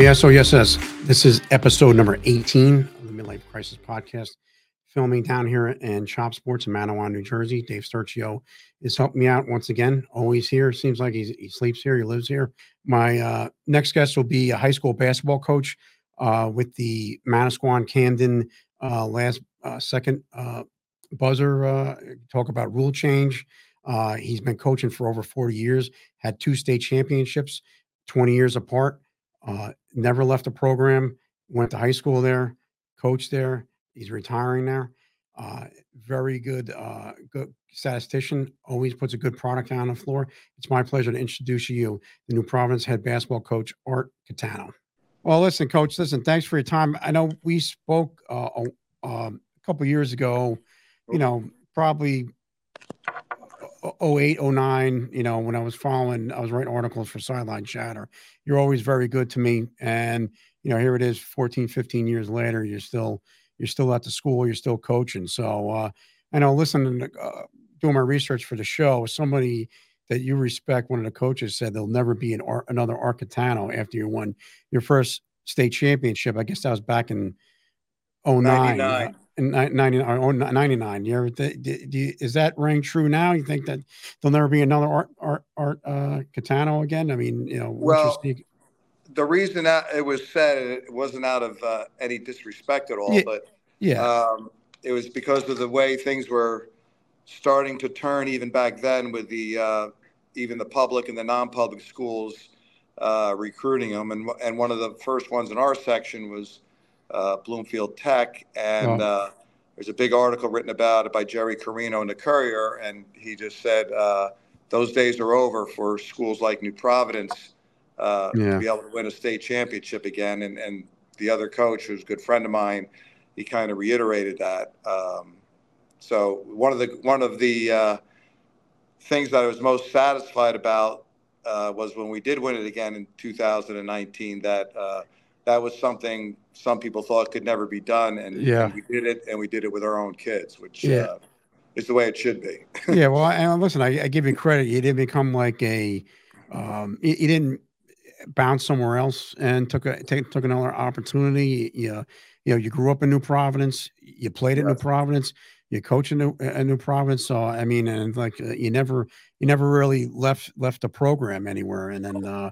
SOSS. This is episode number 18 of the Midlife Crisis Podcast. Filming down here in Chop Sports in Manawan, New Jersey. Dave Sturcio is helping me out once again. Always here. Seems like he sleeps here. He lives here. My next guest will be a high school basketball coach with the Manasquan Camden second buzzer. Talk about rule change. He's been coaching for over 40 years. Had 2 state championships, 20 years apart. Never left the program. Went to high school there. Coached there. He's retiring there. Very good statistician. Always puts a good product on the floor. It's my pleasure to introduce you, the New Providence head basketball coach, Art Catano. Well, listen, Coach. Listen, thanks for your time. I know we spoke a couple years ago. Probably 08, 09. When I was writing articles for Sideline Chatter. You're always very good to me, and here it is, 14, 15 years later. You're still at the school. You're still coaching. So I know, listening to doing my research for the show, somebody that you respect, one of the coaches, said there'll never be another Art Catano after you won your first state championship. I guess that was back in 09. In 99. Is that ring true now? You think that there'll never be another Art Catano again? I mean, well, the reason that it was said, it wasn't out of any disrespect at all, it was because of the way things were starting to turn even back then, with the even the public and the non-public schools recruiting them, and one of the first ones in our section was Bloomfield Tech, and there's a big article written about it by Jerry Carino in the Courier, and he just said those days are over for schools like New Providence to be able to win a state championship again. And the other coach, who's a good friend of mine, he kind of reiterated that. So one of the things that I was most satisfied about was when we did win it again in 2019. That was something some people thought could never be done, and we did it, and we did it with our own kids, which is the way it should be. Well, and listen, I give you credit. You didn't become like you didn't bounce somewhere else and took another opportunity. You grew up in New Providence. You played at New Providence. You coach in New Providence. So I mean, and like you never really left the program anywhere. And then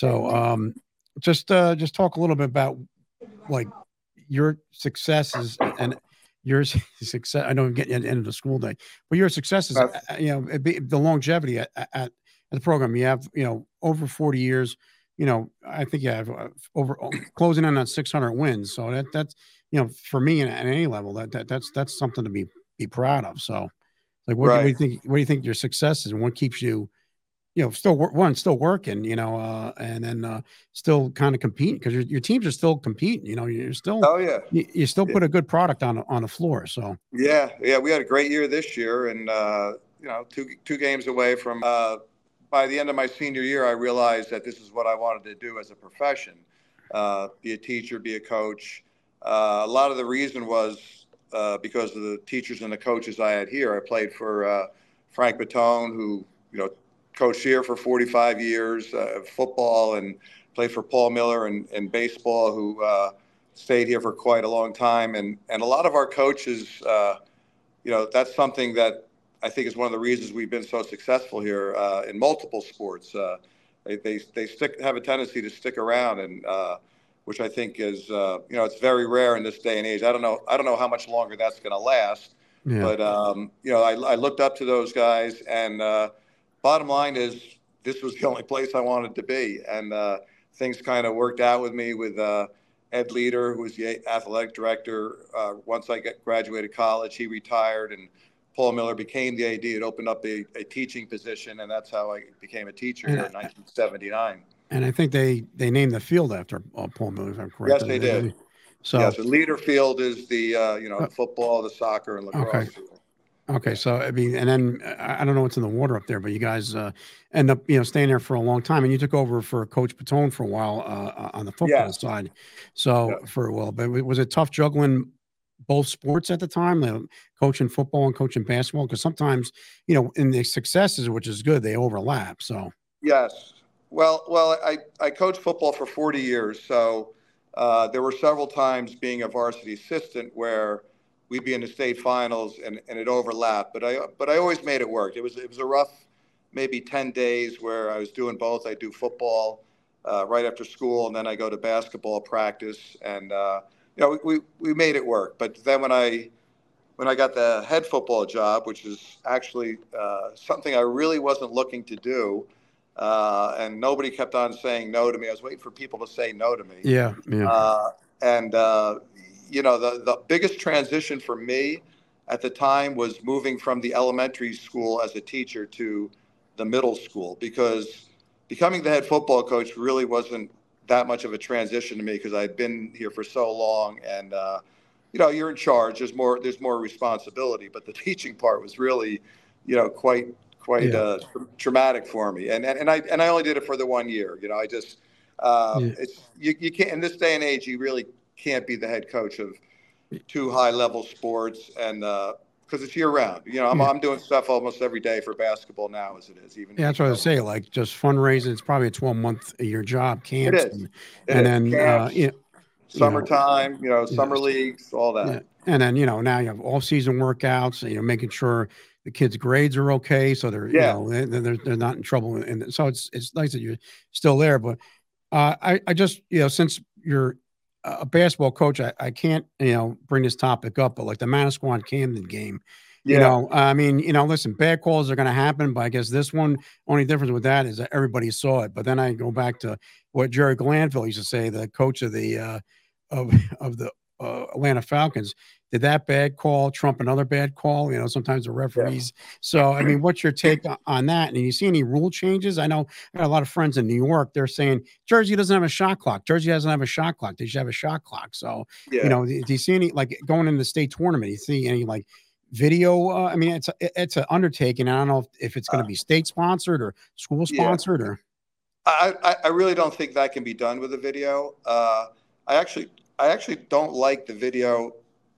just talk a little bit about like your successes and your success. I know I'm getting at the end of the school day, but your successes, the longevity at the program. You have, over 40 years. I think you have over closing in on 600 wins. So that's for me at any level, that's something to be proud of. So, like, what do you think? What do you think your success is, and what keeps you, still working, and then still kind of competing, because your teams are still competing. You're still you still put a good product on the floor. So we had a great year this year, and two games away from. By the end of my senior year, I realized that this is what I wanted to do as a profession: be a teacher, be a coach. A lot of the reason was because of the teachers and the coaches I had here. I played for Frank Batone, who coached here for 45 years, football, and played for Paul Miller and baseball, who stayed here for quite a long time. And a lot of our coaches, that's something that I think is one of the reasons we've been so successful here in multiple sports. They have a tendency to stick around, and which I think is it's very rare in this day and age. I don't know how much longer that's going to last, but I looked up to those guys, and bottom line is this was the only place I wanted to be, and things kind of worked out with me with Ed Leader, who was the athletic director. Once I graduated college, he retired, and Paul Miller became the AD. It opened up a teaching position, and that's how I became a teacher here in 1979. And I think they named the field after Paul Miller, if I'm correct. Yes, they did. So the Leader Field is the the football, the soccer, and lacrosse field. Okay, so I mean, and then I don't know what's in the water up there, but you guys end up staying there for a long time, and you took over for Coach Patone for a while on the football side. So for a while, but was it tough juggling both sports at the time, coaching football and coaching basketball? Because sometimes in the successes, which is good, they overlap. So yes, I coached football for 40 years, so there were several times being a varsity assistant where we'd be in the state finals and it overlapped. But I always made it work. It was a rough maybe 10 days where I was doing both. I do football right after school, and then I go to basketball practice, and we made it work. But then when I got the head football job, which is actually something I really wasn't looking to do, and nobody kept on saying no to me. I was waiting for people to say no to me. Yeah, yeah, Uh, and the biggest transition for me at the time was moving from the elementary school as a teacher to the middle school, because becoming the head football coach really wasn't that much of a transition to me because I'd been here for so long, and you're in charge. There's more responsibility, but the teaching part was really, quite yeah, traumatic for me. And I only did it for the 1 year. I just yeah. it's you can't, in this day and age, you really can't be the head coach of two high level sports, and because it's year round. I'm Yeah. I'm doing stuff almost every day for basketball now as it is, even Yeah, that's what I though say. Like just fundraising, it's probably a 12-month a year job, it camps, is. It and is then camps, you know, summertime, summer yes, leagues, all yeah, that. and then now you have all season workouts. Making sure the kids' grades are okay, so they're Yeah. they're not in trouble, and so it's nice that you're still there. But I just since you're a basketball coach, I can't bring this topic up, but like the Manasquan Camden game. Yeah. I mean, listen, bad calls are going to happen, but I guess this one, only difference with that is that everybody saw it. But then I go back to what Jerry Glanville used to say, the coach of of the Atlanta Falcons. Did that bad call trump another bad call? Sometimes the Yeah. referees. So, I mean, what's your take on that? And do you see any rule changes? I know I got a lot of friends in New York. They're saying Jersey doesn't have a shot clock. Jersey doesn't have a shot clock. They should have a shot clock. So, Yeah. do you see any like going into the state tournament? You see any like video? I mean, it's an undertaking. I don't know if it's going to Uh, be state sponsored or school yeah. sponsored or. I really don't think that can be done with a video. I actually I actually don't like the video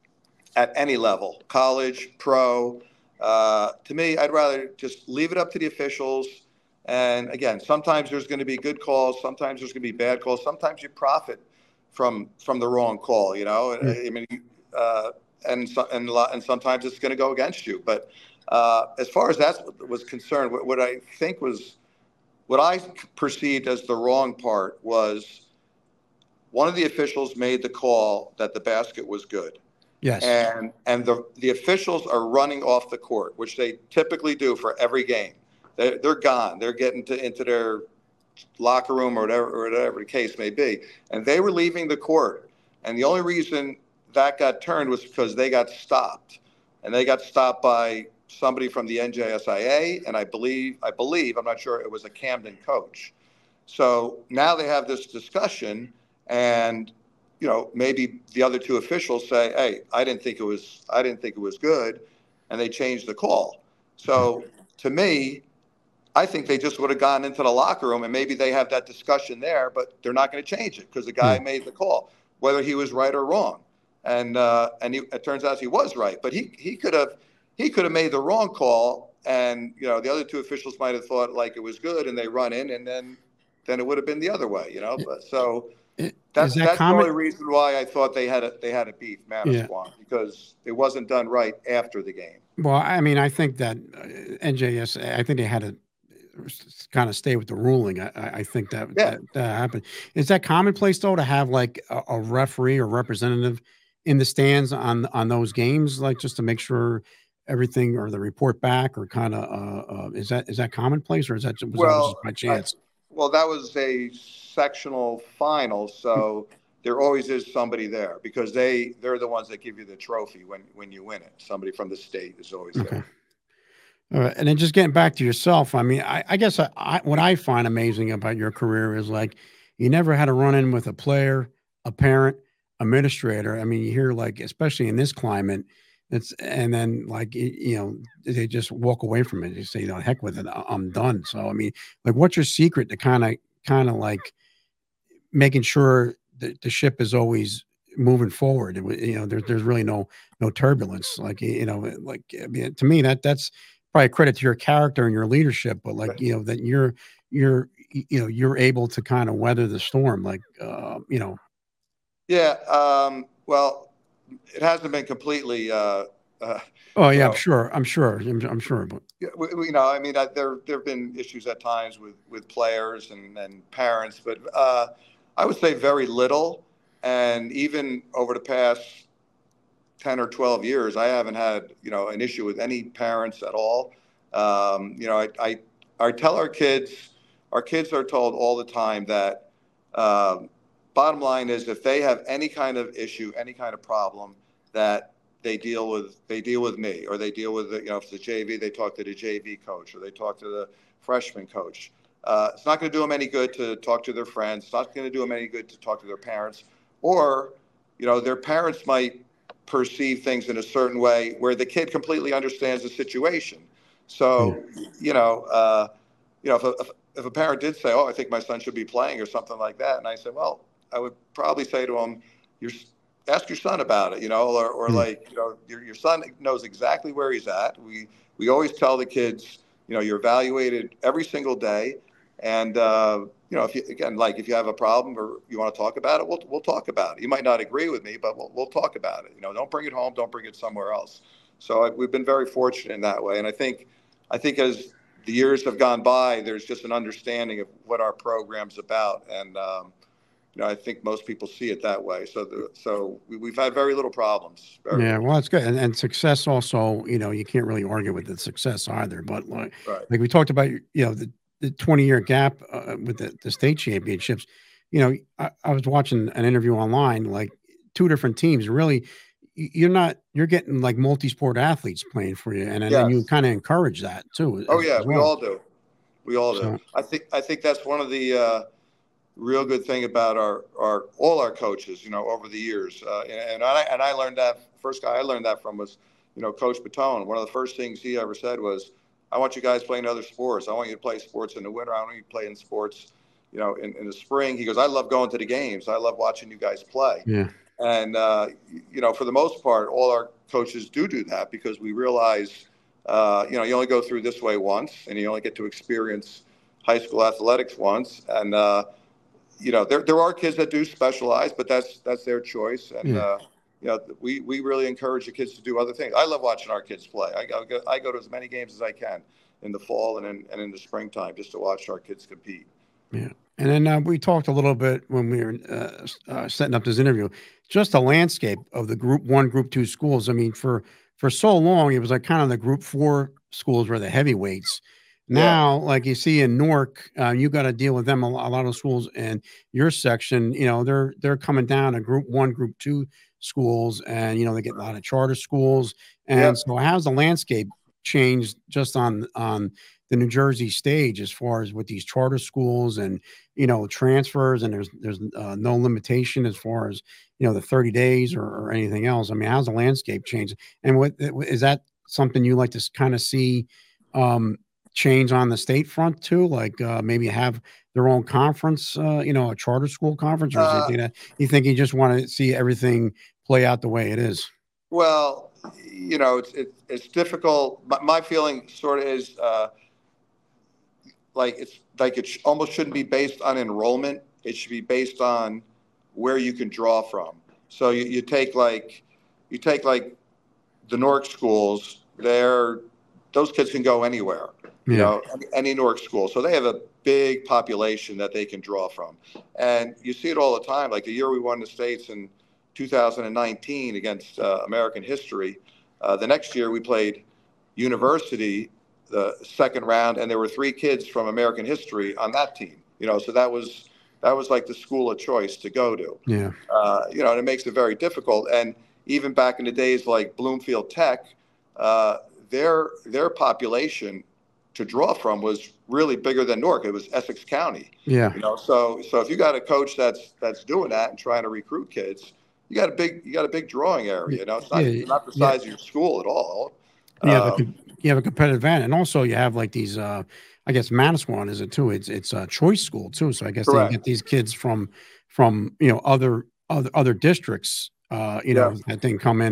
at any level, college, pro. To me, I'd rather just leave it up to the officials. And again, sometimes there's going to be good calls, sometimes there's going to be bad calls, sometimes you profit from the wrong call. Yeah, I mean, uh, and sometimes it's going to go against you. But as far as that was concerned, what I think was what I perceived as the wrong part was one of the officials made the call that the basket was good, yes. and the officials are running off the court, which they typically do for every game. They're gone. They're getting into their locker room or whatever the case may be, and they were leaving the court. And the only reason that got turned was because they got stopped, and they got stopped by somebody from the NJSIA, and I believe I'm not sure it was a Camden coach. So now they have this discussion, and maybe the other two officials say, "Hey, I didn't think it was good," and they change the call. Okay. So to me, I think they just would have gone into the locker room and maybe they have that discussion there, but they're not going to change it because the Yeah. guy made the call, whether he was right or wrong. It turns out he was right, but he could have made the wrong call, and the other two officials might have thought like it was good, and they run in, and then it would have been the other way. But so Is that's that that's the common? only reason why I thought they had a beef, Yeah. Manasquan, because it wasn't done right after the game. Well, I mean, I think that NJS, I think they had to kind of stay with the ruling. I think that, Yeah. that happened. Is that commonplace though to have like a referee or representative in the stands on those games, like just to make sure everything or the report back or kind of is that commonplace or was that just Well, by chance? that was a sectional final, Mm, so there always is somebody there because they're the ones that give you the trophy when you win it. Somebody from the state is always okay. there. All right. And then just getting back to yourself, I mean, I guess what I find amazing about your career is like you never had a run in with a player, a parent, administrator. I mean, you hear like, especially in this climate, and then like, they just walk away from it. They say, heck with it. I'm done. So, I mean, like, what's your secret to kind of like making sure that the ship is always moving forward? There's really no turbulence. Like like I mean, to me that's probably a credit to your character and your leadership. But like that you're you're able to kind of weather the storm, like, Yeah. Well, it hasn't been completely, oh you yeah, know, I'm sure, but yeah, I mean, there have been issues at times with players and parents, but I would say very little. And even over the past 10 or 12 years, I haven't had an issue with any parents at all. I tell our kids are told all the time that um, bottom line is if they have any kind of issue, any kind of problem, that they deal with me, or they deal with if it's the JV, they talk to the JV coach, or they talk to the freshman coach. It's not going to do them any good to talk to their friends. It's not going to do them any good to talk to their parents, or their parents might perceive things in a certain way where the kid completely understands the situation. yeah, So, if a parent did say, "Oh, I think my son should be playing," or something like that, and I said, "Well, I would probably say to him, you're ask your son about it, or yeah, like, your son knows exactly where he's at. We always tell the kids, you're evaluated every single day, and if you again, like if you have a problem or you want to talk about it, we'll talk about it. You might not agree with me, but we'll talk about it. Don't bring it home, don't bring it somewhere else." So we've been very fortunate in that way, and I think as the years have gone by, there's just an understanding of what our program's about, and I think most people see it that way. So we've had very little problems. Very yeah. little. Well, that's good, and success also. You can't really argue with the success either. But Right. like we talked about, the 20-year gap with the state championships. I was watching an interview online, like two different teams. Really, you're getting like multi-sport athletes playing for you, and then you Yes. kind of encourage that too, Oh as, yeah, as we well. all do. We all do. So I think that's one of the real good thing about our all our coaches, over the years. And I learned that first guy I learned that from was, Coach Batone. One of the first things he ever said was, "I want you guys playing other sports. I want you to play sports in the winter. I want you to play in sports, in the spring." He goes, "I love going to the games. I love watching you guys play." yeah, And for the most part, all our coaches do that because we realize, you only go through this way once, and you only get to experience high school athletics once. And there are kids that do specialize, but that's their choice. And yeah. we really encourage the kids to do other things. I love watching our kids play. I go to as many games as I can in the fall and in the springtime just to watch our kids compete. Yeah. And then we talked a little bit when we were setting up this interview, just the landscape of the group one, group two schools. I mean, for so long, it was like kind of the group four schools were the heavyweights. Yeah. Now, like you see in Newark, you got to deal with them. A lot of schools in your section, they're coming down to group one, group two schools, and they get a lot of charter schools. And Yep. so, how's the landscape changed just on the New Jersey stage as far as with these charter schools and transfers, and there's no limitation as far as the 30 days or anything else. I mean, how's the landscape changed, and what is that something you like to kind of see change on the state front too, like maybe have their own conference, a charter school conference, or is it Uh, you just want to see everything play out the way it is? well, it's difficult. My feeling sort of is like almost shouldn't be based on enrollment. It should be based on where you can draw from. So you take like the Newark schools. Those kids can go anywhere. Yeah, Any Newark school. So they have a big population that they can draw from, and you see it all the time. Like the year we won the states in 2019 against American History. The next year we played University the second round, and there were three kids from American History on that team. So that was like the school of choice to go to. yeah, And it makes it very difficult. And even back in the days like Bloomfield Tech, uh, their population to draw from was really bigger than Newark. It was Essex County. yeah, So if you got a coach that's doing that and trying to recruit kids, you got a big drawing area. It's not yeah, not the yeah. size of your school at all. You have a Um, you have a competitive advantage, and also you have like these. I guess Manasquan is it too. It's a choice school too. So I guess they get Correct. these kids from other districts. Yes. That then come in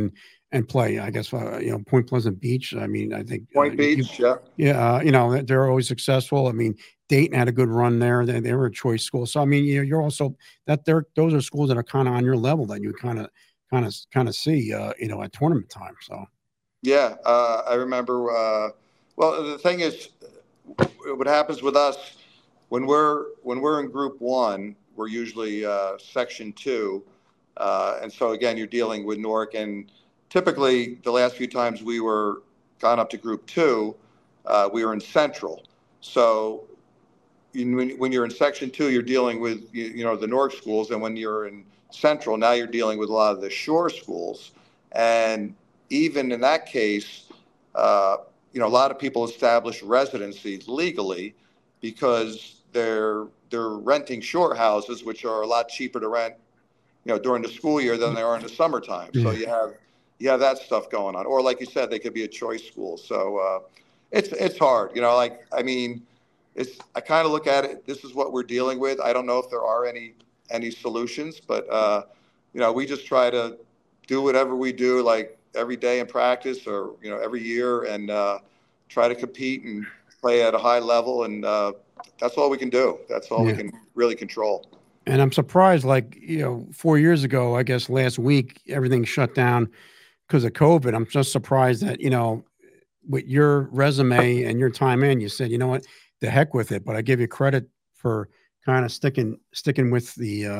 and play. I guess Point Pleasant Beach. I mean, I think Point Beach, yeah. yeah, they're always successful. I mean, Dayton had a good run there. They were a choice school. So I mean, you're also those are schools that are kind of on your level that you kind of see at tournament time. So Yeah, I remember. Well, the thing is, what happens with us when we're in Group One, we're usually Section Two, and so again, you're dealing with Newark, and typically the last few times we were gone up to Group Two, we were in Central. So when you're in Section Two, you're dealing with the Newark schools, and when you're in Central, now you're dealing with a lot of the shore schools, and even in that case, a lot of people establish residencies legally because they're renting shore houses, which are a lot cheaper to rent, during the school year than they are in the summertime. So yeah, you have that stuff going on, or like you said, they could be a choice school. So it's hard, like I mean, I kind of look at it. This is what we're dealing with. I don't know if there are any solutions, but we just try to do whatever we do, like every day in practice or every year, and try to compete and play at a high level, and that's all we can do. That's all we yeah. can really control. And I'm surprised, like 4 years ago, I guess last week everything shut down because of COVID. I'm just surprised that with your resume and your time in, you said, you know what, the heck with it. But I give you credit for kind of sticking with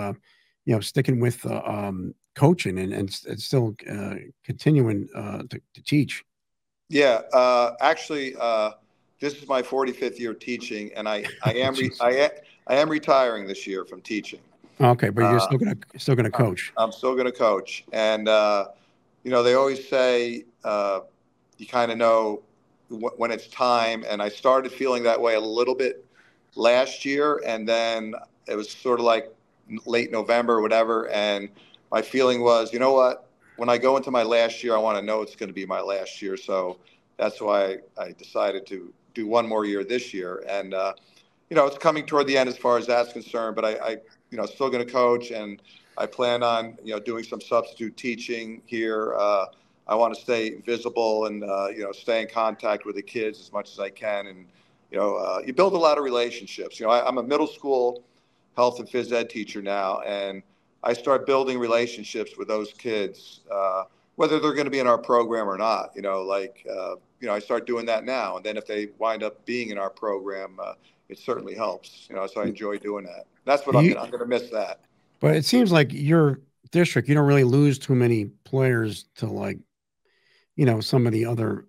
coaching and still continuing to teach. Yeah, actually, this is my 45th year teaching, and I am Jeez. I am retiring this year from teaching. Okay, but you're Uh, still gonna coach. I'm still going to coach, and they always say you kind of know when it's time. And I started feeling that way a little bit last year, and then it was sort of like late November or whatever. And my feeling was, you know what? When I go into my last year, I want to know it's going to be my last year. So that's why I decided to do one more year this year. And it's coming toward the end as far as that's concerned. But I still going to coach, and I plan on doing some substitute teaching here. I want to stay visible and stay in contact with the kids as much as I can, and you build a lot of relationships. I'm a middle school health and phys ed teacher now, and I start building relationships with those kids, whether they're going to be in our program or not. I start doing that now, and then if they wind up being in our program, it certainly helps. So I enjoy doing that. That's what You, I'm gonna miss that. but it seems like your district, you don't really lose too many players to like some of the other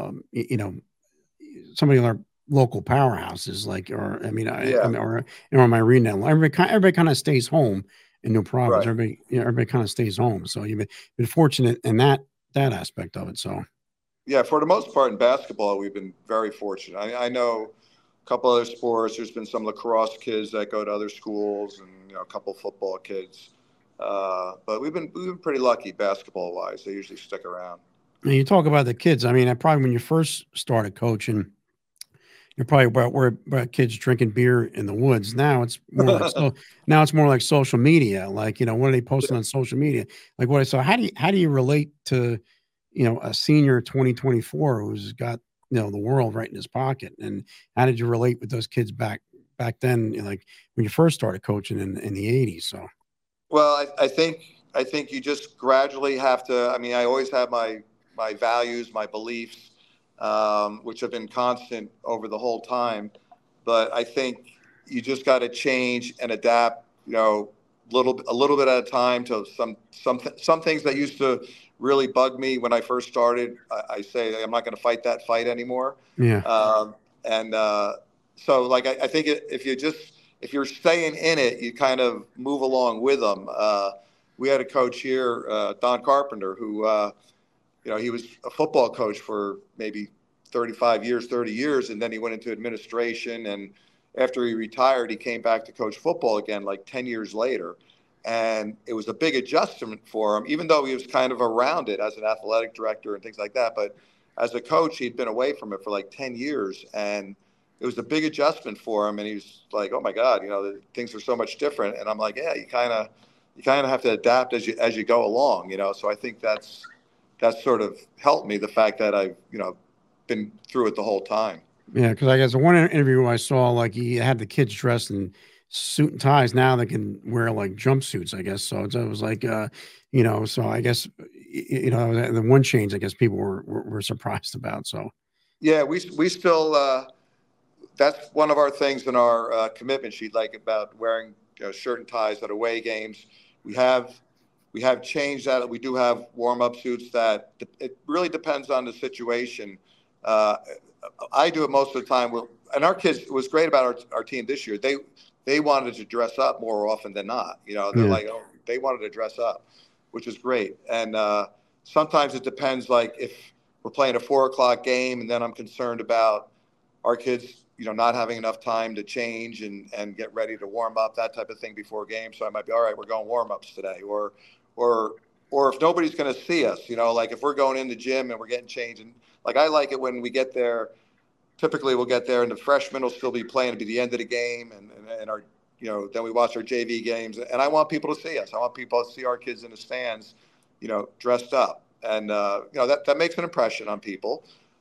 some of the other local powerhouses, like, or I mean, I Yeah, mean, or am I reading that? Everybody kind of stays home in New Providence. right. Everybody kind of stays home. So you've been fortunate in that aspect of it. So Yeah, for the most part in basketball, we've been very fortunate. I know a couple other sports. There's been some lacrosse kids that go to other schools, and a couple football kids. But we've been pretty lucky basketball wise. They usually stick around. and you talk about the kids. I mean, I probably when you first started coaching, you're probably about kids drinking beer in the woods. Now it's more like now it's more like social media. Like what are they posting on social media? Like what? So how do you relate to a senior 2024 who's got the world right in his pocket? And how did you relate with those kids back then? Like when you first started coaching in the '80s. So Well, I think you just gradually have to. I mean, I always have my values, my beliefs, which have been constant over the whole time. But I think you just got to change and adapt. A little bit at a time to some things that used to really bug me when I first started. I say I'm not going to fight that fight anymore. yeah, And so, like, I think if you're staying in it, you kind of move along with them. We had a coach here, Don Carpenter, who he was a football coach for maybe 35 years, 30 years, and then he went into administration. And after he retired, he came back to coach football again, like 10 years later. And it was a big adjustment for him, even though he was kind of around it as an athletic director and things like that. But as a coach, he'd been away from it for like 10 years. And it was a big adjustment for him. And he was like, oh my God, things are so much different. And I'm like, yeah, you kind of have to adapt as you go along, So I think that's sort of helped me, the fact that I've, been through it the whole time. Yeah, because I guess the one interview I saw, like he had the kids dressed in suit and ties. Now they can wear like jumpsuits, I guess. So it was like, so I guess, the one change I guess people were surprised about. So Yeah, we still, that's one of our things in our commitment sheet, like about wearing, shirt and ties at away games. We have we have changed that. We do have warm up suits that it really depends on the situation. Uh, I do it most of the time. And our kids, it was great about our team this year. They wanted to dress up more often than not. They're yeah, like, oh, they wanted to dress up, which is great. And sometimes it depends. Like if we're playing a 4 o'clock game, and then I'm concerned about our kids, not having enough time to change and get ready to warm up, that type of thing before game. So I might be, all right, we're going warm ups today, or or if nobody's going to see us, like if we're going in the gym and we're getting changed, and like I like it when we get there. Typically, we'll get there and the freshmen will still be playing. It'll be the end of the game, and our, then we watch our JV games, and I want people to see us. I want people to see our kids in the stands, dressed up, and that makes an impression on people.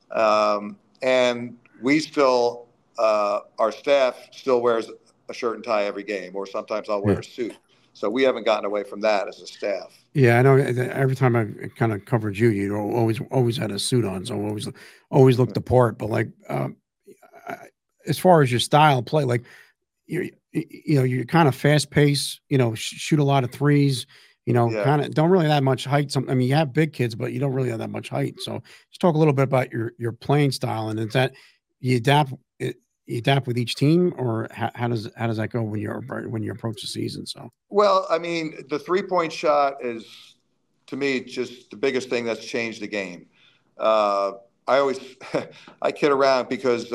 And we still, our staff still wears a shirt and tie every game, or sometimes I'll wear yeah. a suit. So we haven't gotten away from that as a staff. Yeah, I know. Every time I kind of covered you, you always had a suit on, so always looked the part. But like, I- as far as your style of play, like you're kind of fast paced. Shoot a lot of threes. Yeah. Kind of don't really have that much height. I mean, you have big kids, but you don't really have that much height. So just talk a little bit about your playing style, and is that you adapt it, you adapt with each team, or how does that go when you approach the season? So Well, I mean, the 3 point shot is, to me, just the biggest thing that's changed the game. Uh, I always, I kid around because,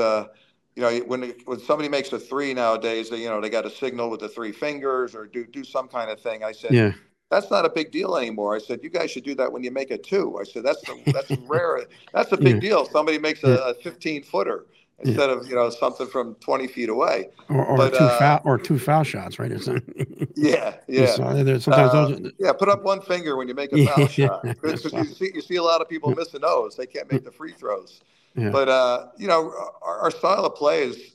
when somebody makes a three nowadays, they got to signal with the three fingers or do some kind of thing. I said, yeah, that's not a big deal anymore. I said, you guys should do that when you make a two. I said, that's rare. That's a yeah, big deal. Somebody makes yeah, a 15 footer yeah. instead of, something from 20 feet away. Or But, two foul shots, right? Or something. yeah, Yeah, yeah. so sometimes those Yeah, put up one finger when you make a foul yeah, shot, because so, you see a lot of people missing those. They can't make the free throws. yeah, But our style of play is,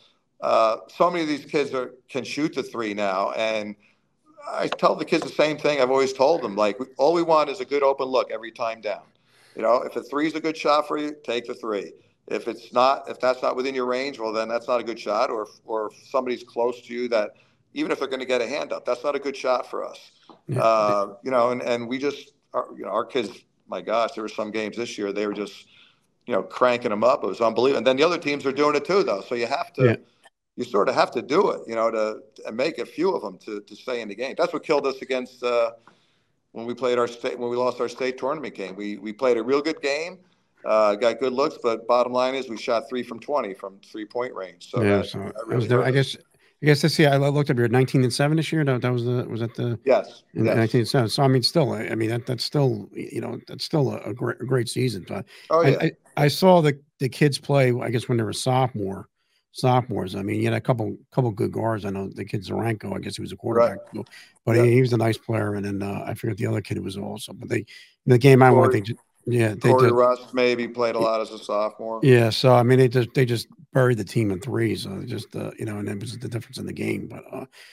so many of these kids can shoot the three now, and I tell the kids the same thing I've always told them. Like, all we want is a good open look every time down. If a three is a good shot for you, take the three. If that's not within your range, well, then that's not a good shot. Or if somebody's close to you, that even if they're going to get a hand up, that's not a good shot for us. yeah, And we just, our kids, my gosh, there were some games this year, they were just, cranking them up. It was unbelievable. And then the other teams are doing it too, though. So yeah, you sort of have to do it, to make a few of them to stay in the game. That's what killed us against, when we lost our state tournament game. We played a real good game, got good looks, but bottom line is we shot 3 from 20 from 3 point range. So yeah. that, So that I was really there. hurt I us. guess. I guess this year I looked up. You're 19-7 this year. That was that the Yes, in yes. 19-7. So I mean, still, I mean that's still that's still a great season. But Oh, yeah. I saw the kids play. I guess when they were sophomores. I mean, you had a couple good guards. I know the kid Zaranko. I guess he was a Right. quarterback, too, but Yeah. he was a nice player. And then I forget the other kid who was also. But the game I went, Corey, they Corey just Russ maybe played a lot as a sophomore. yeah. So I mean, they just buried the team in threes. So just and it was the difference in the game. But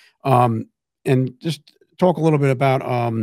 and just talk a little bit about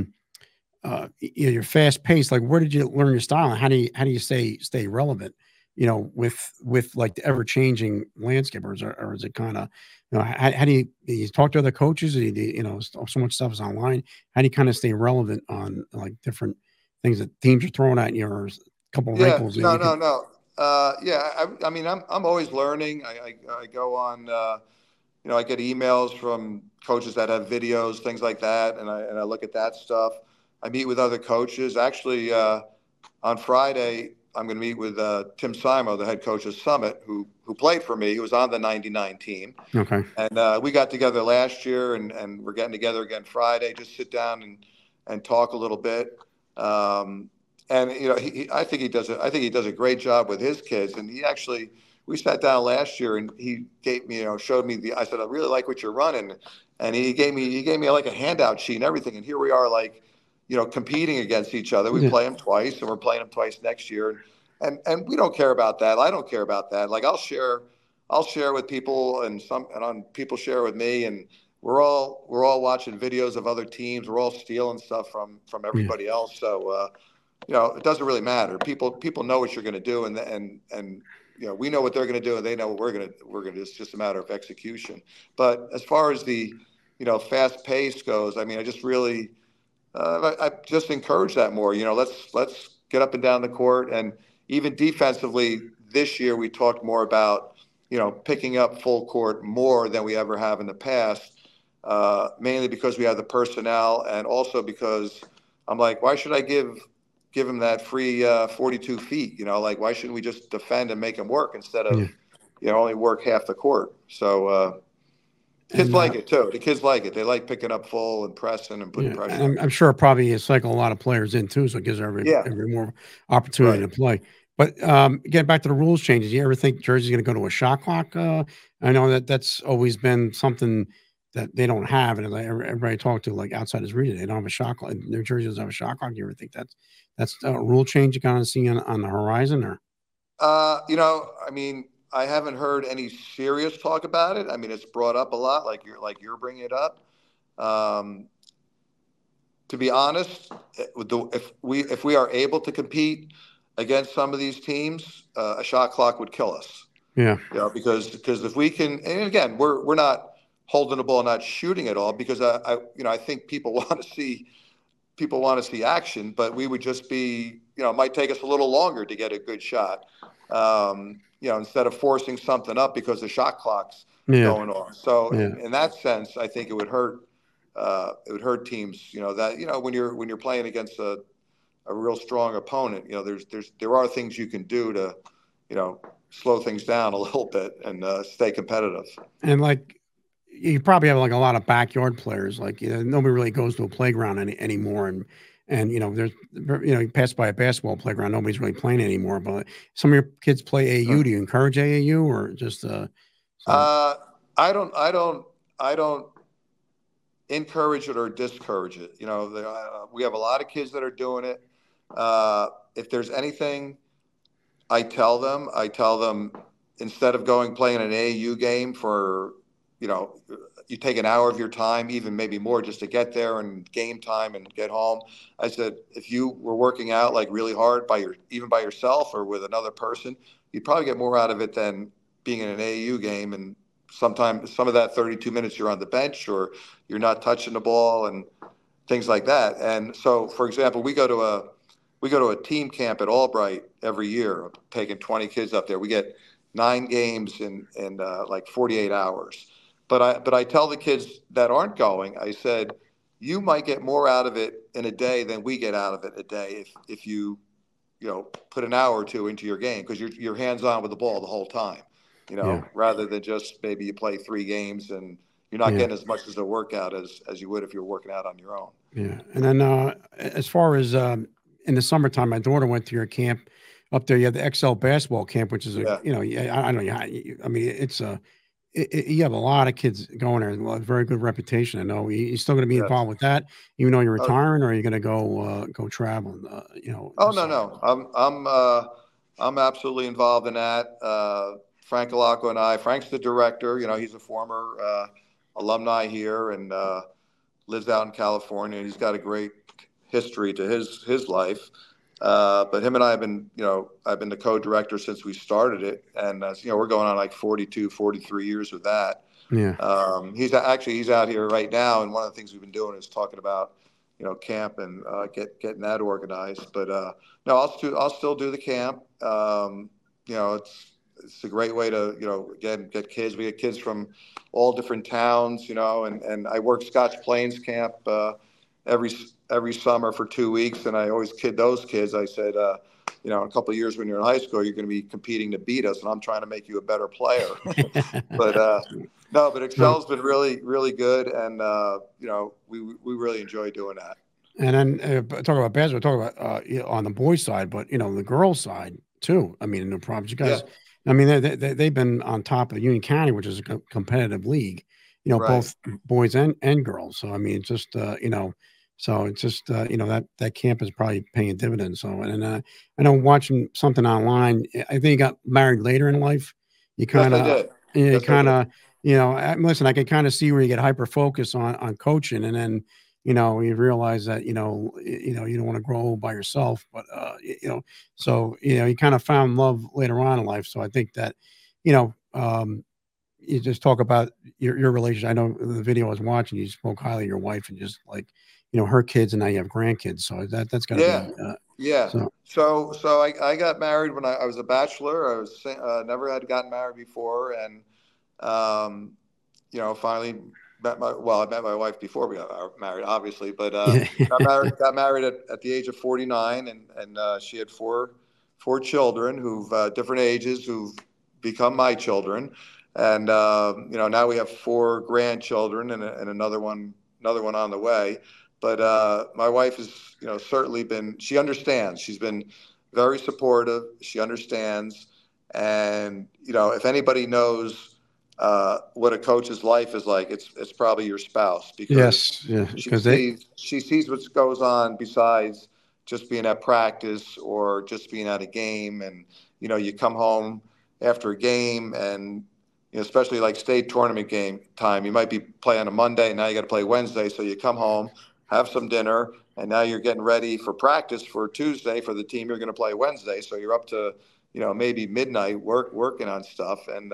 your fast pace. Like, where did you learn your style, and how do you stay relevant? With like the ever changing landscape, or is it kind of, how do you talk to other coaches? Or so much stuff is online. How do you kind of stay relevant on like different things that teams are throwing at you, or a couple of Yeah. wrinkles that No, you no, could? no. Yeah. I mean, I'm always learning. I go on. I get emails from coaches that have videos, things like that, and I look at that stuff. I meet with other coaches. Actually, on Friday, I'm going to meet with Tim Simo, the head coach of Summit, who played for me. He was on the '99 team, Okay. and we got together last year, and we're getting together again Friday. Just sit down and talk a little bit. Um, and I think he does it. I think he does a great job with his kids. And we sat down last year, and he gave me, showed me I said, I really like what you're running, and he gave me like a handout sheet and everything. And here we are, like, competing against each other. We Yeah. play them twice, and we're playing them twice next year, and we don't care about that. I don't care about that. Like I'll share with people, people share with me, and we're all watching videos of other teams. We're all stealing stuff from Yeah. everybody else. So it doesn't really matter. People know what you're going to do, and we know what they're going to do, and they know what we're going to. It's just a matter of execution. But as far as the fast pace goes, I mean, I just really I just encourage that more. Let's get up and down the court, and even defensively this year we talked more about picking up full court more than we ever have in the past, mainly because we have the personnel, and also because I'm like, why should I give him that free 42 feet? Like, why shouldn't we just defend and make him work instead of Yeah. only work half the court? So kids And like it too. The kids like it. They like picking up full and pressing and putting yeah, pressure and on. I'm sure probably you cycle a lot of players in too, so it gives Yeah, every more opportunity right. to play. But getting back to the rules changes, you ever think Jersey's going to go to a shot clock? I know that's always been something that they don't have, and like everybody I talk to, like outside his region, they don't have a shot clock. New Jersey doesn't have a shot clock. You ever think that's a rule change you kind of see on the horizon, or? I mean, I haven't heard any serious talk about it. I mean, it's brought up a lot, like you're bringing it up. Um, to be honest, if we are able to compete against some of these teams, a shot clock would kill us. Yeah, Because if we can, and again, we're not holding the ball, not shooting at all, because I think people want to see action, but we would just be, it might take us a little longer to get a good shot, instead of forcing something up because the shot clock's yeah, going off. So yeah. in that sense, I think it would hurt. It would hurt teams, that when you're playing against a real strong opponent. There are things you can do to, slow things down a little bit and stay competitive. And like you probably have like a lot of backyard players. Like nobody really goes to a playground anymore, and there's you pass by a basketball playground, nobody's really playing anymore. But some of your kids play AAU. Do you encourage AAU or just so? I don't encourage it or discourage it. We have a lot of kids that are doing it. If there's anything, I tell them instead of playing an AAU game for, you take an hour of your time, even maybe more, just to get there and game time and get home. I said, if you were working out like really hard even by yourself or with another person, you'd probably get more out of it than being in an AAU game. And sometimes some of that 32 minutes you're on the bench or you're not touching the ball and things like that. And so, for example, we go to a team camp at Albright every year, taking 20 kids up there. We get 9 games in like 48 hours. But I tell the kids that aren't going, I said, you might get more out of it in a day than we get out of it a day if you put an hour or two into your game, because you're hands on with the ball the whole time, Yeah, rather than just maybe you play 3 games and you're not yeah, getting as much as a workout as you would if you were working out on your own. yeah. And then as far as in the summertime, my daughter went to your camp up there. You have the XL basketball camp, which is Yeah, yeah, I don't know. I mean, you have a lot of kids going there. A very good reputation. I know you still going to be yes. involved with that, even though you're Oh, retiring, or are you going to go traveling? oh, This no, summer. no. I'm absolutely involved in that. Frank Alaco and Frank's the director. He's a former alumni here and lives out in California. He's got a great history to his life. But him and I've been the co-director since we started it, and we're going on like 42, 43 years with that. Yeah, He's out here right now, and one of the things we've been doing is talking about camp and getting that organized. But no, I'll still do the camp. It's a great way to get kids. We get kids from all different towns, and I work Scotch Plains camp every every summer for 2 weeks, and I always kid those kids. I said, in a couple of years when you're in high school, you're going to be competing to beat us, and I'm trying to make you a better player. But no, but no, Excel's been really, really good, and we really enjoy doing that. and then talk about basketball. Talk about on the boys' side, but the girls' side too. I mean, no problems. You Yeah, guys, I mean, they've been on top of Union County, which is a competitive league. right. Both boys and girls. So I mean, it's just So it's just, that camp is probably paying dividends. So, and I know watching something online, I think he got married later in life. You Yes, kind I of, did. you Yes, I kind did. of, listen, I can kind of see where you get hyper focused on coaching, and then, you realize that, you don't want to grow old by yourself, but, so, you kind of found love later on in life. So I think that, you know, um, you just talk about your relationship. I know the video I was watching, you spoke highly of your wife and just like, her kids, and now you have grandkids. So that's got to Yeah, be, yeah. so So I got married when I was a bachelor. I was never had gotten married before, and um, finally I met my wife before we got married, obviously, but yeah, got married at the age of 49, and she had four children who've different ages who've become my children, and now we have four grandchildren and another one on the way. But my wife has certainly been. She understands. She's been very supportive. She understands, and if anybody knows what a coach's life is like, it's probably your spouse, because yes, yeah, she because they, sees she sees what goes on besides just being at practice or just being at a game. And you come home after a game, and especially like state tournament game time, you might be playing a Monday, now you got to play Wednesday, so you come home, have some dinner, and now you're getting ready for practice for Tuesday for the team you're going to play Wednesday. So you're up to maybe midnight working on stuff. And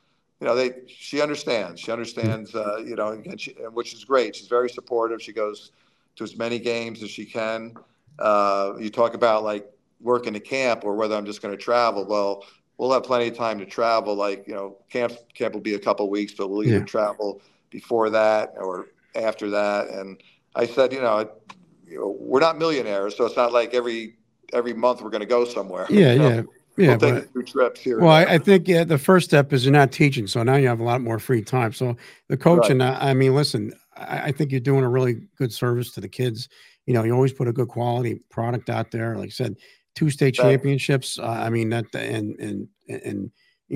she understands. She understands. Which is great. She's very supportive. She goes to as many games as she can. You talk about like working a camp or whether I'm just going to travel. Well, we'll have plenty of time to travel. Like camp will be a couple of weeks, but we'll either yeah, travel before that or after that. And I said, we're not millionaires, so it's not like every month we're going to go somewhere. yeah, yeah, We'll yeah, take a but few trips here well, and I there. think, yeah, the first step is you're not teaching, so now you have a lot more free time. So the Right. coaching, I mean, listen, I think you're doing a really good service to the kids. You always put a good quality product out there. Like I said, two state Thanks. championships. I mean that, and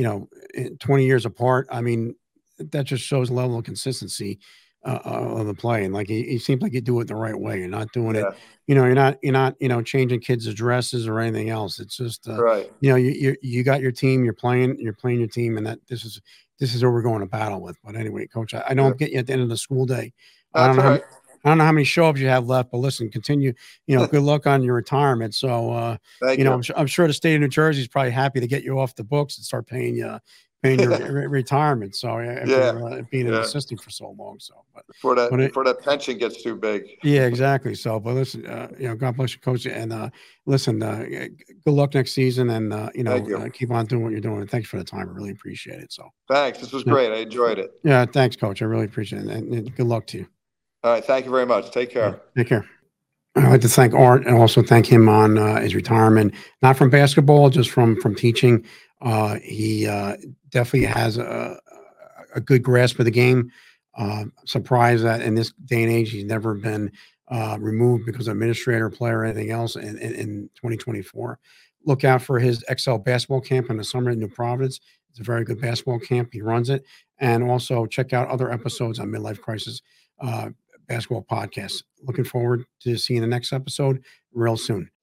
20 years apart. I mean, that just shows a level of consistency of the play. And like he seems like you do it the right way. You're not doing it. Yeah. You're not changing kids' addresses or anything else. It's just Right. you got your team, you're playing your team, and that this is where we're going to battle with. But anyway, coach, I know Yeah. I'm getting you at the end of the school day. I don't That's know all how many, right. I don't know how many show-ups you have left, but listen, continue. Good luck on your retirement. So, Thank you. I'm sure the state of New Jersey is probably happy to get you off the books and start paying your retirement. So Yeah. after being an Yeah. assistant for so long, so Before that but it, before that pension gets too big. yeah, exactly. So, but listen, God bless you, coach, and listen, good luck next season, and Thank you. keep on doing what you're doing. And thanks for the time. I really appreciate it. So, Thanks. This was yeah, great. I enjoyed it. yeah, thanks, coach. I really appreciate it, and good luck to you. All right. Thank you very much. Take All right, care. take care. I'd like to thank Art and also thank him on his retirement, not from basketball, just from teaching. He definitely has a good grasp of the game. Surprised that in this day and age he's never been removed because of administrator, player, or anything else in 2024. Look out for his XL basketball camp in the summer in New Providence. It's a very good basketball camp. He runs it. And also check out other episodes on Midlife Crisis uh, Basketball Podcast. Looking forward to seeing the next episode real soon.